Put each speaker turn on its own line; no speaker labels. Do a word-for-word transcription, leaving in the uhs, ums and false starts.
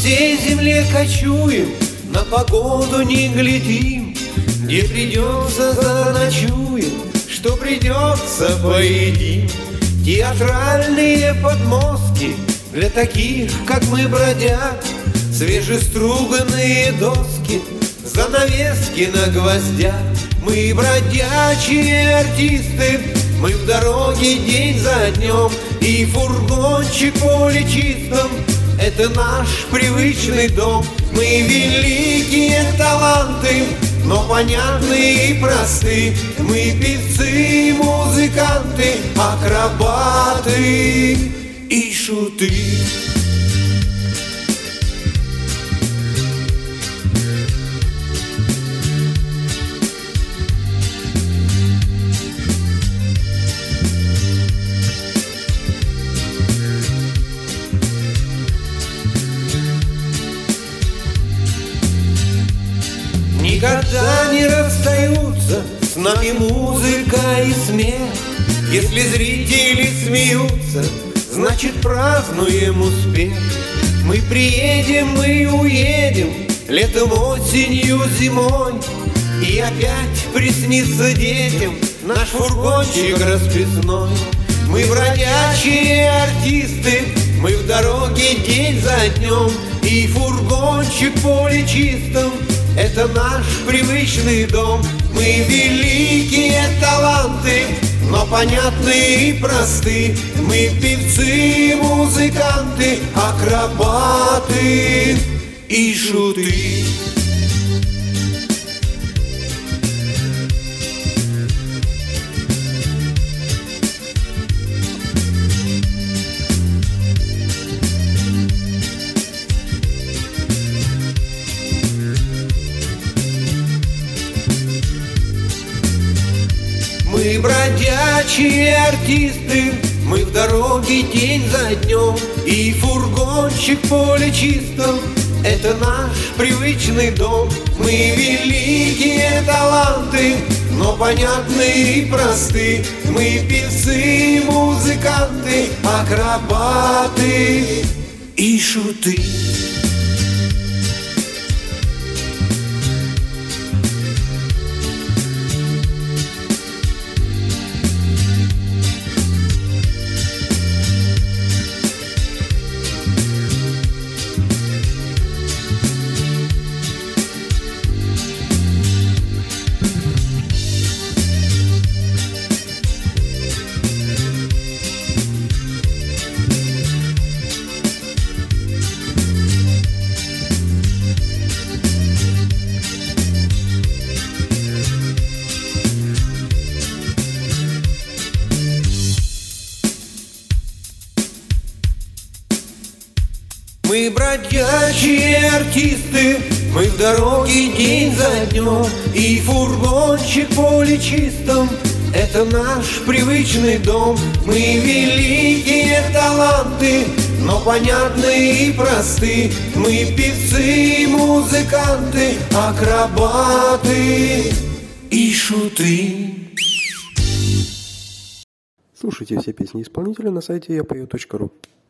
всей земле кочуем, на погоду не глядим, где придется заночуем, что придется поедим. Театральные подмостки для таких, как мы, бродяг, свежеструганные доски, занавески на гвоздях. Мы бродячие артисты, мы в дороге день за днем, и фургончик поле чистом — это наш привычный дом. Мы великие таланты, но понятны и просты. Мы певцы, музыканты, акробаты и шуты. Никогда не расстаются с нами музыка и смех. Если зрители смеются, значит празднуем успех. Мы приедем, мы уедем, летом, осенью, зимой, и опять приснится детям наш фургончик расписной. Мы бродячие артисты, мы в дороге день за днем, и фургончик поле чистом — это наш привычный дом. Мы великие таланты, но понятны и просты. Мы певцы, музыканты, акробаты и шуты. Мы бродячие артисты, мы в дороге день за днем, и фургончик поле чистом — это наш привычный дом. Мы великие таланты, но понятны и просты. Мы певцы, музыканты, акробаты и шуты. Мы бродячие артисты, мы в дороге день за днем, и фургончик поле чистом — это наш привычный дом. Мы великие таланты, но понятны и просты. Мы певцы, музыканты, акробаты и шуты.
Слушайте все песни исполнителя на сайте я пою точка ру.